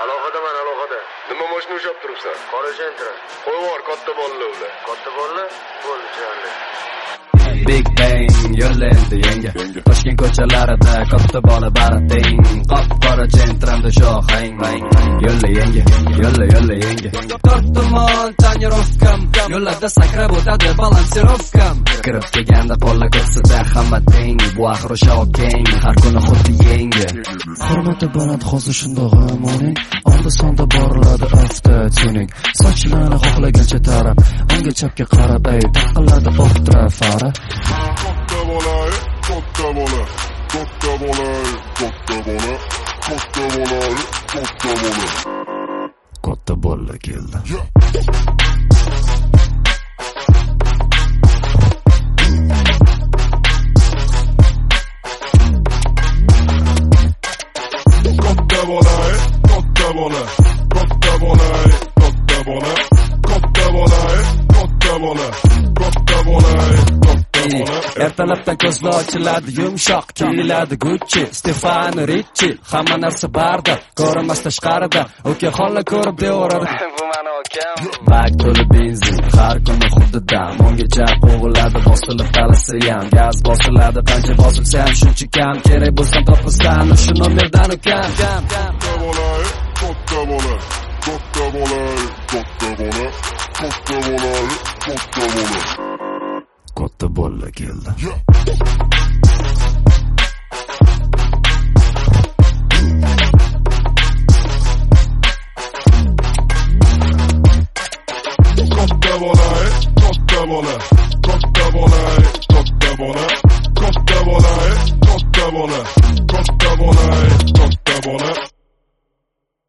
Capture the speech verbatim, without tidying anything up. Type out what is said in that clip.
Aloqadaman, aloqada. Nima mashina ushab turibsan? Qora sentra. Qo'yvor, katta bolalar ular. Katta bolalar? Bo'ldi, chiranli. Big Bang yo'llaydi yangi Toshkent ko'chalarida katta bola barating qop-qora jentramda shohang yo'lla yangi yo'lla yo'lla yangi to'rt tomon tonirovkam yo'llarda sakrab o'tadi balansirovkam kirib kelganda qo'llar ko'ksida hamma teng bu axir shokeng har kuni xuddi yangi hurmati baland hozir shundoq amoning oldi sonda boriladi avtotuning sochlarini xohlagancha tarab unga chapga qarab ay taqiladi o'qtra fara katta bola katta bola katta bola katta bola katta bola katta bola katta bola keldi katta bola katta bola katta bola katta bola katta bola katta bola katta bola ertalabdan ko'zlar ochiladi yumshoq kiyiladi Gucci Stefano Ricci hamma narsa barda ko'rinmas tashqarida oke xolla ko'rib devoradi bu meni okam bak to'la benzin har kuni xuddi dam ungacha qo'g'iladi bosilib talasi ham gaz bosiladi qancha bosilsa ham shuncha kam kerak bo'lsa topasan shu nomerdan ukam katta bola katta bola katta bola katta bola katta bola katta bola katta bola keldi